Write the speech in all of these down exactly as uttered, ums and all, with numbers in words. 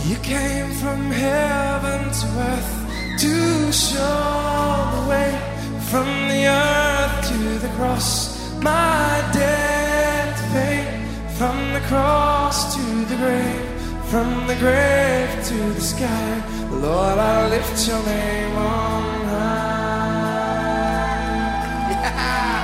You came from heaven to earth to show the way, from the earth to the cross, my debt to pay, from the cross to the grave, from the grave to the sky. Lord, I lift your name on high. Yeah.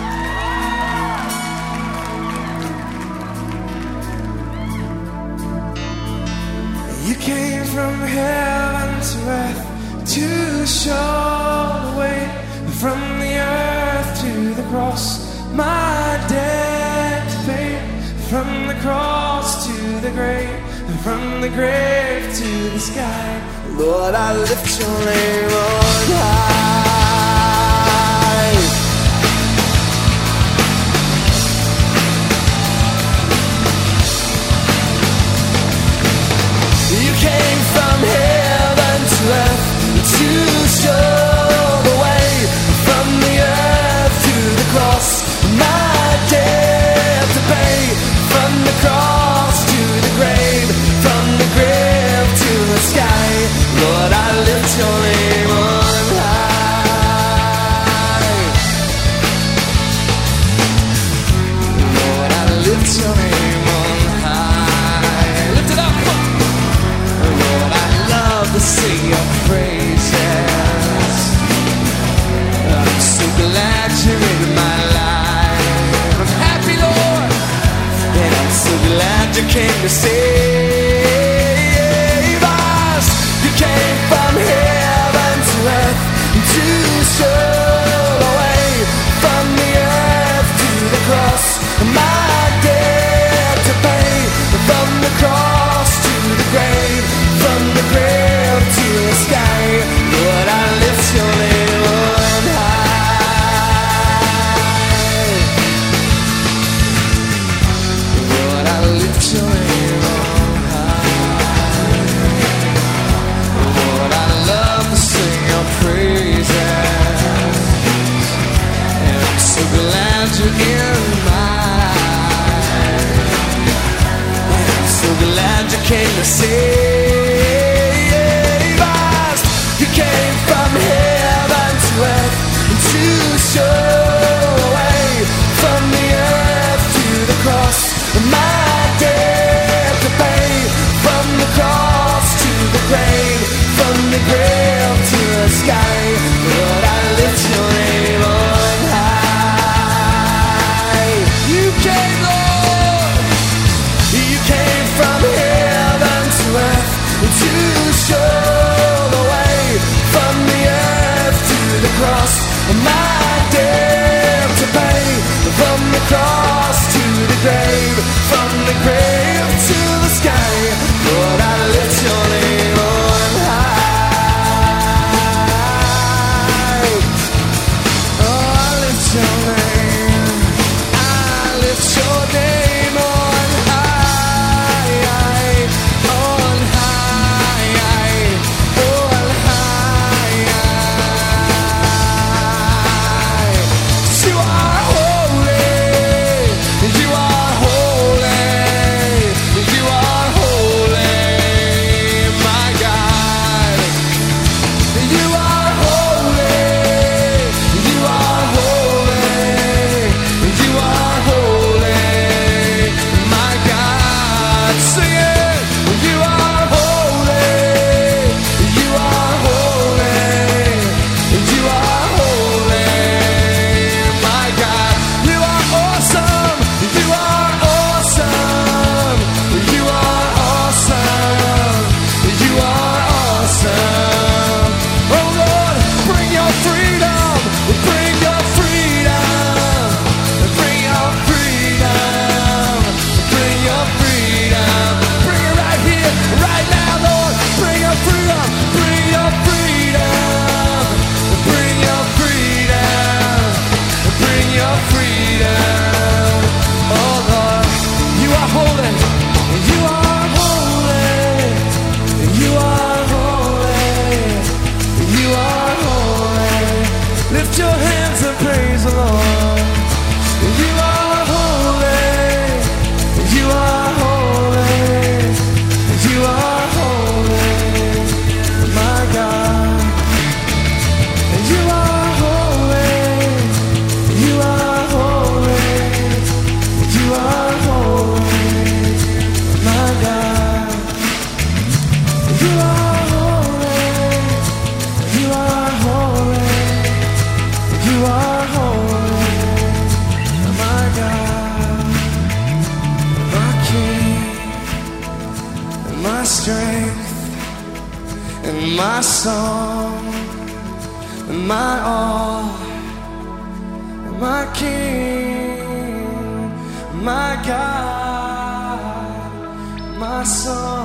You came from heaven to earth to show the way, from the earth to the cross, my debt to pay, from the cross to the grave, from the grave to the sky. Lord, I lift your name on high. You came from heaven to earth to show the way, from the earth to the cross, my debt to pay, from the cross to the grave, from the grave to the sky. Lord, I lift your name on high. Lord, I lift your name on high. Lift it up. Lord, I love to sing your praises. I'm so glad you're in my life. I'm happy, Lord, and I'm so glad you came to save us. You came from heaven to earth to show the way, from the earth to the cross, my debt to pay, from the cross to the grave, from the grave to the sky. Lord, I lift your name on high. Lord, I lift your name on high. Lord, I love to sing your praises, and I'm so glad you're in my life. And I'm so glad you came to save us. You came from heaven to earth to show the way, from the earth to the cross, my debt to pay, from the cross to the grave, from the grave to the sky. Lord, I lift your name on high. You came, Lord. You came from heaven to earth strength and my song and my all, my King, my God, my song.